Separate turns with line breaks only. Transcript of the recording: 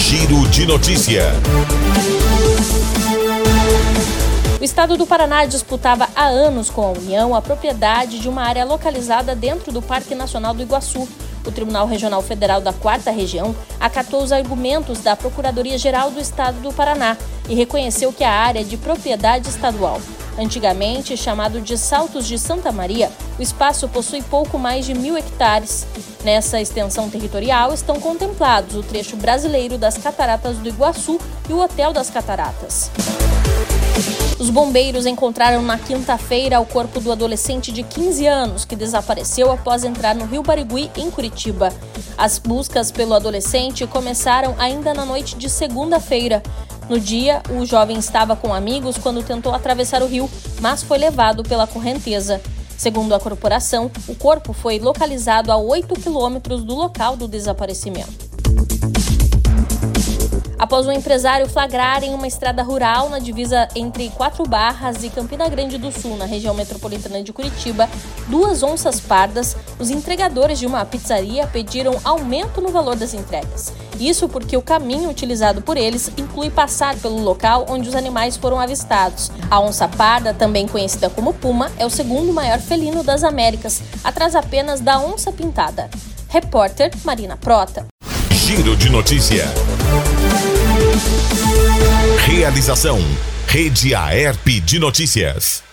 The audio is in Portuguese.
Giro de Notícia.
O estado do Paraná disputava há anos com a União a propriedade de uma área localizada dentro do Parque Nacional do Iguaçu. O Tribunal Regional Federal da 4ª Região acatou os argumentos da Procuradoria-Geral do Estado do Paraná e reconheceu que a área é de propriedade estadual. Antigamente chamado de Saltos de Santa Maria, o espaço possui pouco mais de 1.000 hectares. Nessa extensão territorial estão contemplados o trecho brasileiro das Cataratas do Iguaçu e o Hotel das Cataratas. Os bombeiros encontraram na quinta-feira o corpo do adolescente de 15 anos que desapareceu após entrar no Rio Barigui, em Curitiba. As buscas pelo adolescente começaram ainda na noite de segunda-feira. No dia, o jovem estava com amigos quando tentou atravessar o rio, mas foi levado pela correnteza. Segundo a corporação, o corpo foi localizado a 8 quilômetros do local do desaparecimento. Após um empresário flagrar em uma estrada rural na divisa entre Quatro Barras e Campina Grande do Sul, na região metropolitana de Curitiba, 2 onças pardas, os entregadores de uma pizzaria pediram aumento no valor das entregas. Isso porque o caminho utilizado por eles inclui passar pelo local onde os animais foram avistados. A onça parda, também conhecida como puma, é o segundo maior felino das Américas, atrás apenas da onça pintada. Repórter Marina Prota.
Giro de Notícia. Realização: Rede Aerp de Notícias.